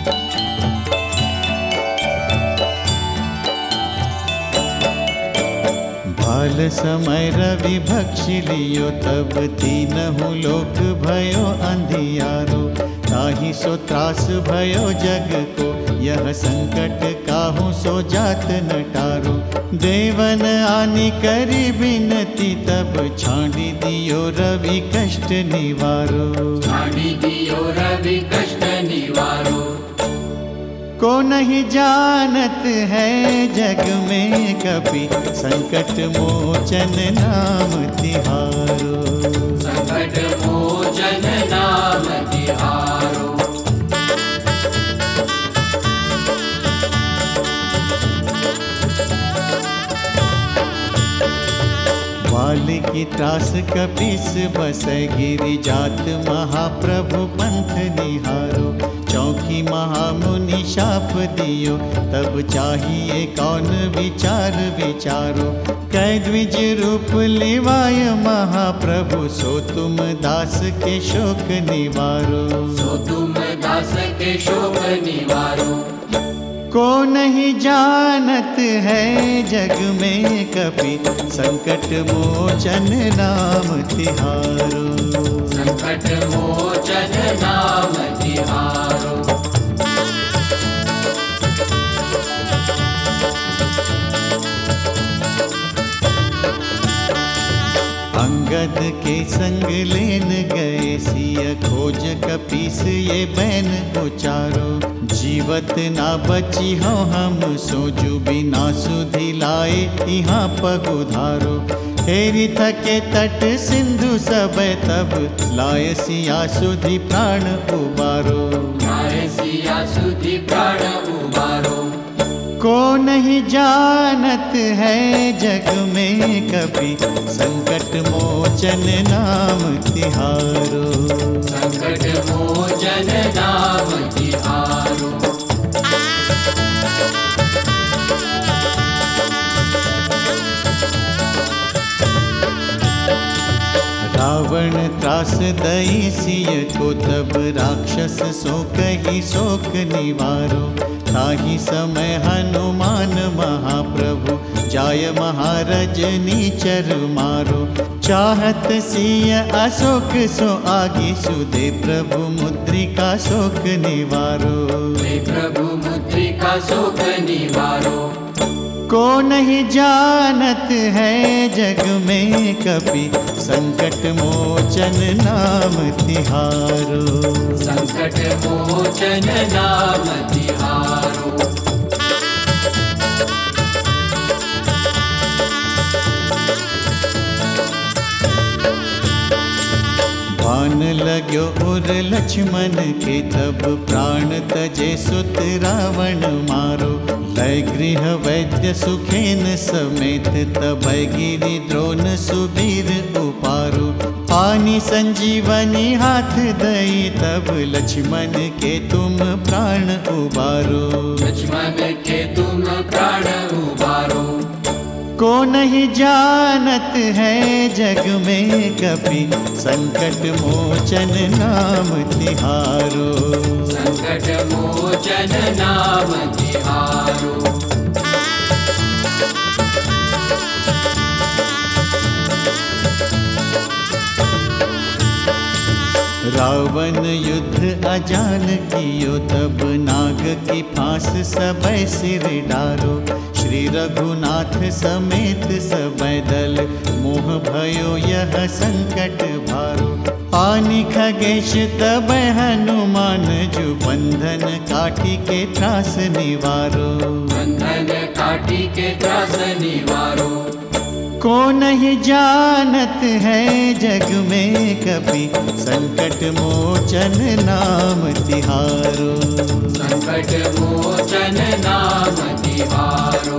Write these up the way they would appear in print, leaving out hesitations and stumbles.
बाल समय रवि भक्षि लियो, तब तीनहु लोक भयो अंधियारो। ताहि सो त्रास भयो जग को, यह संकट काहू सो जात न टारो। देवन आनि करी बिनती, तब छांडी दियो रवि कष्ट निवारो। छांडी दियो रवि कष्ट निवारो। को नहीं जानत है जग में कभी, संकट मोचन नाम तिहारो। संकट मोचन नाम तिहारो। वाली की त्रास कपीस बसै, गिरि जात महाप्रभु पंथ निहारो। चौकी महामुनि शाप दियो, तब चाहिए कौन विचार विचारो। कै द्विज रूप लिवाय महाप्रभु, सो तुम दास के शोक निवारो। सो तुम दास के शोक निवारो। को नहीं जानत है जग में कभी, संकट मोचन नाम तिहारो। संकट मोचन नाम तिहारो। अंगद के संग लेन गए, सिय खोज कपीस ये बैन उचारो। जीवत ना बची हो हम, सोजू बिना सुधि लाए यहाँ पग उधारो। हेरी थके तट सिंधु सब, तब लाय सिया सुधि प्राण उबारो। लाय सिया सुधि प्राण उबारो। को नहीं जानत है जग में कभी, संकट मोचन नाम तिहारो। संकट मोचन नाम तिहारो। रावण त्रास दई सिय को, तब राक्षस सो कही शोक निवारो। ताहि समय हनुमान महाप्रभु, जाय महारज नीचर मारो। चाहत सिय अशोक सो आगी, सुदे प्रभु मुद्रिका शोक निवारो। प्रभु मुद्रिका शोक निवारो। को नहीं जानत है जग में कभी, संकट मोचन नाम तिहारो। संकट मोचन नाम तिहारो। बाण लाग्यो उर लक्ष्मण के, तब प्राण तजे सुत रावण मारो। लय गृह वैद्य सुखेन समेत, तब गिरि द्रोण सुबीर उपारो। पानी संजीवनी हाथ दई, तब लक्ष्मण के तुम प्राण उबारो। लक्ष्मण के तुम प्राण उबारो। को नहीं जानत है जग में कभी, संकट मोचन नाम तिहारो। संकट मोचन नाम तिहारो। रावण युद्ध अजान कियो, तब नाग की फांस सबै सिर डारो। श्री रघुनाथ समेत सबै दल, मोह भयो यह संकट भारो। आनि खगेश तब हनुमान, जो बंधन काटी के त्रास निवारो। बंधन काटी के त्रास निवारो। को नहीं जानत है जग में कभी, संकट मोचन नाम तिहारो। संकट मोचन नाम तिहारो।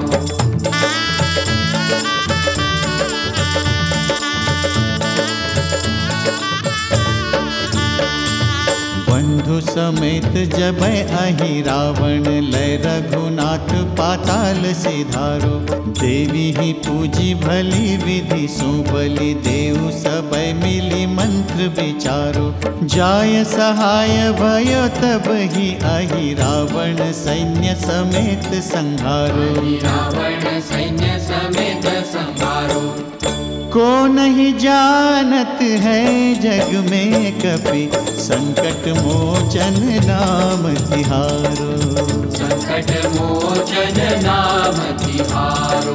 बंधु समेत जब अहि रावण लय रघुनाथ पाताल सिधारो। देवी ही पूजी भली विधि सो बलि देव सबय मिली मंत्र विचारो। जाय सहाय भयो तब ही अहि रावण सैन्य समेत संहारो। रावण सैन्य समेत संहारो। को नहीं जानत है जग में कपि संकट मोचन नाम तिहारो। संकट मोचन नाम तिहारो।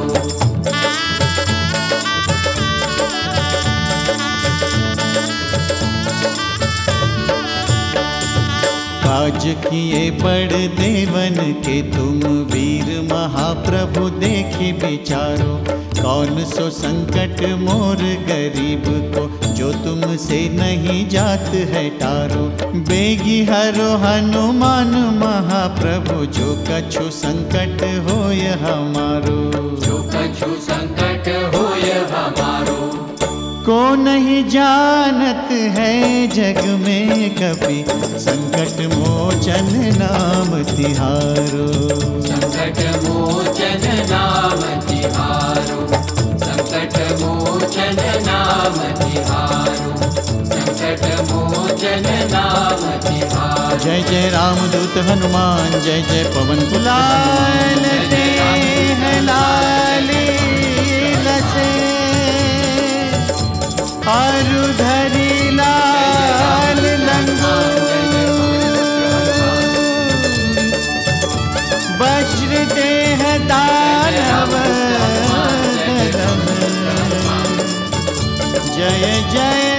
काज किए बड़ देवन के तुम वीर महाप्रभु देखी विचारो। कौन सो संकट मोर गरीब को जो तुमसे नहीं जात है टारो। बेगी हरो हनुमान महाप्रभु जो कछु संकट होय हमारो। जो कछु संकट होय हमारो। को नहीं जानत है जग में कपि संकट मोचन नाम तिहारो। संकट मोचन नाम तिहारो। संकट मोचन नाम तिहारो। संकट मोचन नाम तिहारो। जय जय रामदूत हनुमान जय जय पवन कुलाल तेह लाल लसे अरु धरि लाल लंगोट। वज्र देह दानव दलन। जय जय